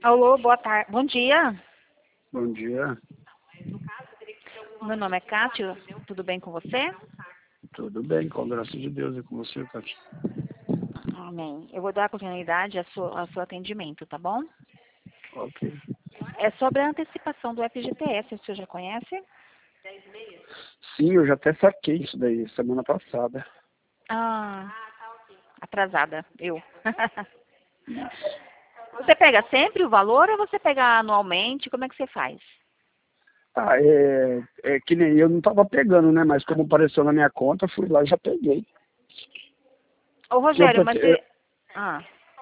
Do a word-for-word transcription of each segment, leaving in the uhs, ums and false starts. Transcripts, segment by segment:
Alô, boa tarde. Bom dia. Bom dia, Meu nome é Kátia. Tudo bem com você? tudo bem, com a graça de Deus e com você, Cátia. Amém. Eu vou dar continuidade ao seu, ao seu atendimento, tá bom? Ok. É sobre a antecipação do F G T S. O senhor já conhece? Sim, eu já até saquei isso daí semana passada. Ah, atrasada. Eu. Você pega sempre o valor ou você pega anualmente? Como é que você faz? Ah, é, é que nem eu não tava pegando, né? Mas como apareceu na minha conta, fui lá e já peguei. Ô, Que eu, Rogério, mas prete- eu, você... Ah,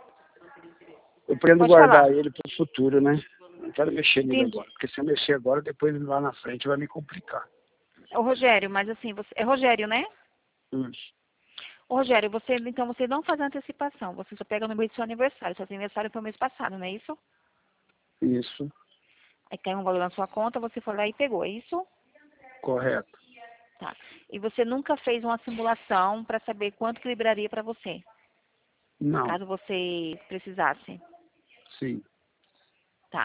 eu pretendo pode falar. guardar ele para o futuro, né? Não quero mexer nele Entendi. agora, porque se eu mexer agora, depois lá na frente vai me complicar. Ô, Rogério, mas assim, você... É Rogério, né? Isso. Ô, Rogério, você, então você não faz antecipação. Você só pega no mês do seu aniversário. Seu aniversário foi o mês passado, não é isso? Isso, Aí caiu um valor na sua conta, você foi lá e pegou, é isso? correto. Tá. E você nunca fez uma simulação para saber quanto que liberaria para você, Não, caso você precisasse. sim. Tá.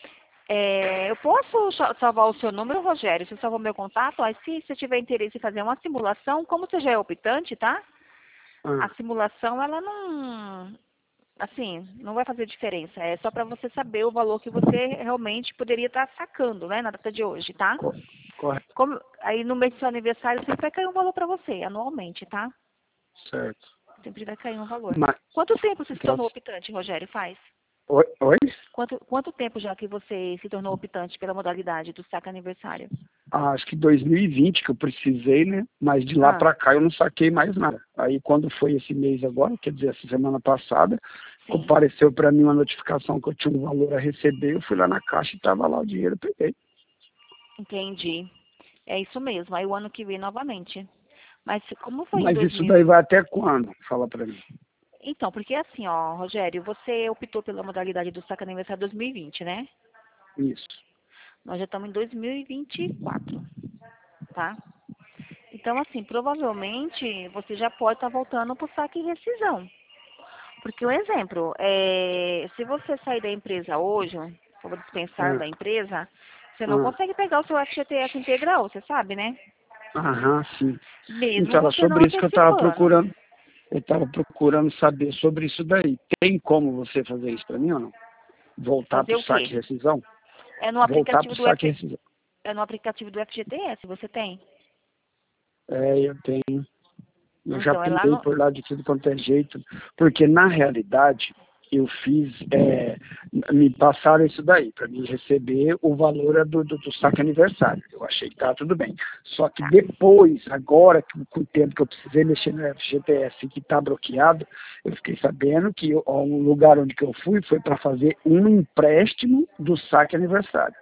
É, eu posso cha- salvar o seu número, Rogério? Você salvou meu contato? Aí, se você tiver interesse em fazer uma simulação, como você já é optante, tá? A Ah, simulação, ela não, assim, não vai fazer diferença. É só para você saber o valor que você realmente poderia estar sacando, né, na data de hoje, tá? co correto, Como, aí no mês do seu aniversário sempre vai cair um valor para você, anualmente, tá? certo. Sempre vai cair um valor. Mas, Quanto tempo você se tá, tornou optante, Rogério, faz? oi? Oi? Quanto, quanto tempo já que você se tornou optante pela modalidade do saque aniversário? Ah, acho que dois mil e vinte que eu precisei, né? Mas de lá Ah, pra cá eu não saquei mais nada. Aí quando foi esse mês agora, quer dizer, essa semana passada, sim, apareceu para mim uma notificação que eu tinha um valor a receber, eu fui lá na caixa e tava lá o dinheiro, eu peguei. entendi. É isso mesmo. Aí o ano que vem novamente. Mas como foi em Mas isso dois mil? daí vai até quando? Fala pra mim. Então, porque assim, ó, Rogério, você optou pela modalidade do saque aniversário dois mil e vinte, né? Isso. Nós já estamos em dois mil e vinte e quatro, tá? Então, assim, provavelmente você já pode estar voltando para o saque e rescisão. Porque, um exemplo, é, se você sair da empresa hoje, for dispensar Ah, da empresa, você não ah, consegue pegar o seu F G T S integral, você sabe, né? aham, sim. Mesmo Então era você não sobre isso que eu tava antecipando. procurando. Eu tava procurando saber sobre isso daí. Tem como você fazer isso pra mim ou não? Voltar Fazer pro o saque quê? e rescisão? É no Voltar pro aplicativo do saque e F, rescisão. é no aplicativo do F G T S, você tem? É, eu tenho. Eu já Então, é lá pulei no. por lá de tudo quanto é jeito, porque na realidade eu fiz, é, me passaram isso daí, para mim receber o valor do, do, do saque aniversário. Eu achei que tá tudo bem. Só que Tá. depois, agora, que- com o tempo que eu precisei mexer no F G T S que está bloqueado, eu fiquei sabendo que o um lugar onde que eu fui foi para fazer um empréstimo do saque aniversário,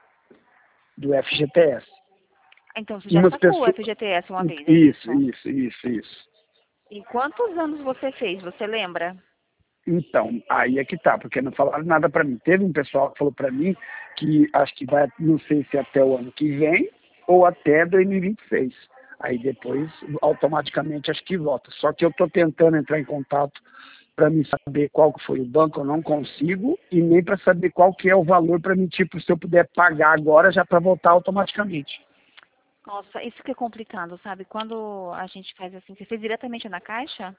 do F G T S. Então, você já Umas sacou o pessoas. F G T S uma vez, é Isso, isso? isso, isso, isso. E quantos anos você fez, você lembra? Então, aí é que tá, porque não falaram nada para mim. Teve um pessoal que falou para mim que acho que vai, não sei se até o ano que vem ou até dois mil e vinte e seis. Aí depois, automaticamente, acho que volta. Só que eu estou tentando entrar em contato para mim saber qual que foi o banco, eu não consigo, e nem para saber qual que é o valor para mim, tipo, se eu puder pagar agora já para voltar automaticamente. Nossa, isso que é complicado, sabe? Quando a gente faz assim, você fez diretamente na caixa?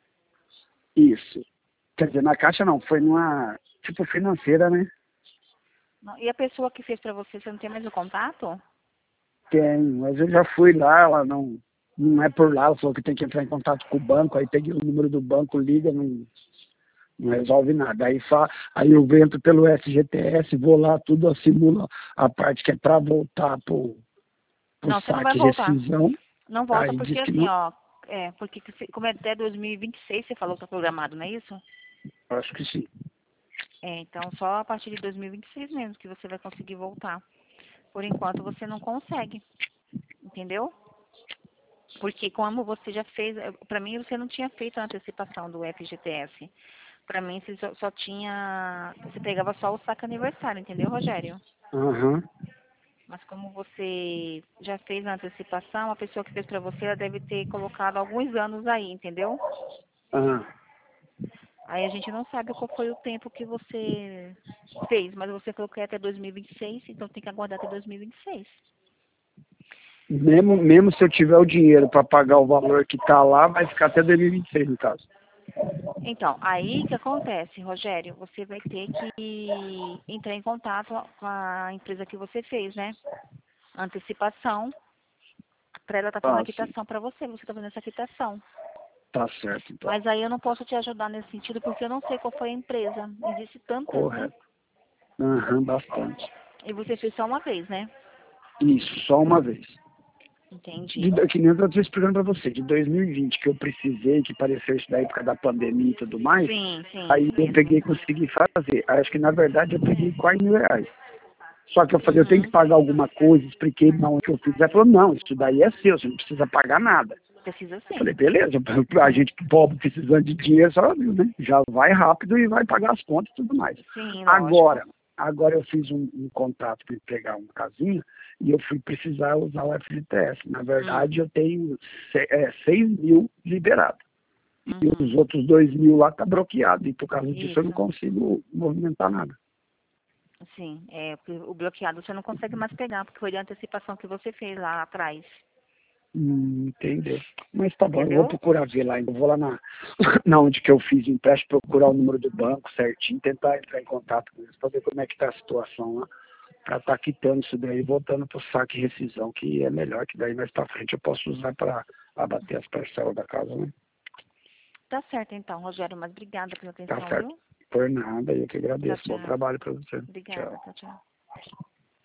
Isso. Quer dizer, na caixa não, foi numa, tipo, financeira, né? Não. E a pessoa que fez pra você, você não tem mais o contato? Tem, mas eu já fui lá, ela não, não é por lá, ela falou que tem que entrar em contato com o banco, aí peguei o número do banco, liga, não, não resolve nada. Aí, fa, aí eu entro pelo F G T S, vou lá, tudo simula a parte que é para voltar pro, pro Não, você não vai saque e voltar. rescisão, Não volta aí porque diz que assim, não, ó, é, porque que se- como é até dois mil e vinte e seis, você falou que tá programado, não é isso? acho que sim. É, então só a partir de dois mil e vinte e seis mesmo que você vai conseguir voltar. Por enquanto você não consegue, entendeu? Porque como você já fez, eh, pra mim você não tinha feito a antecipação do F G T S. Pra mim você só, só tinha, você pegava só o saco aniversário, entendeu, Rogério? Aham, Mas como você já fez a antecipação, a pessoa que fez pra você, ela deve ter colocado alguns anos aí, entendeu? aham. Aí a gente não sabe qual foi o tempo que você fez, mas você falou que é até dois mil e vinte e seis, então tem que aguardar até dois mil e vinte e seis. Mesmo, mesmo se eu tiver o dinheiro para pagar o valor que está lá, vai ficar até dois mil e vinte e seis no caso. Então, aí o que acontece, Rogério? Você vai ter que entrar em contato com a empresa que você fez, né? Antecipação, para ela estar fazendo Ah, a sim. quitação para você, você está fazendo essa quitação. Tá certo, então. Mas aí eu não posso te ajudar nesse sentido porque eu não sei qual foi a empresa. Existem tantas, né? Correto. Aham, bastante. E você fez só uma vez, né? Isso, só uma vez. Entendi. De, que nem eu estou explicando para você, de dois mil e vinte, que eu precisei, que pareceu isso da época da pandemia e tudo mais, Sim, sim, aí isso eu mesmo. peguei e consegui fazer. Acho que na verdade eu peguei quase mil reais. Só que eu falei, eu tenho que Uhum. pagar alguma coisa, expliquei não o que eu fiz. Ela falou, não, isso daí é seu, você não precisa pagar nada. Precisa Eu sim. falei, beleza, a gente pobre precisando de dinheiro, só viu, né? Já vai rápido e vai pagar as contas e tudo mais. Sim, lógico. Agora, agora eu fiz um, um contato para pegar uma casinha e eu fui precisar usar o F G T S. Na Hum. verdade, eu tenho se- é, seis mil liberado. E os Uhum. outros dois mil lá tá bloqueado. E por causa disso eu não Isso. consigo movimentar nada. Sim, é, porque o bloqueado você não consegue mais pegar, porque foi de antecipação que você fez lá atrás. Hum, entendeu? Mas tá bom, eu vou Entendeu? procurar ver lá. Eu vou lá na, na onde que eu fiz o empréstimo, procurar o número do banco certinho, tentar entrar em contato com eles para ver como é que tá a situação lá, para estar tá quitando isso daí, voltando pro saque e rescisão, que é melhor, que daí mais para frente eu posso usar para abater as parcelas da casa, né? Tá certo então, Rogério, mas obrigada pela Tá atenção, certo. viu? Por nada, eu que Tchau, agradeço. Bom tchau. trabalho para você. Obrigada, Tchau. tchau, tchau.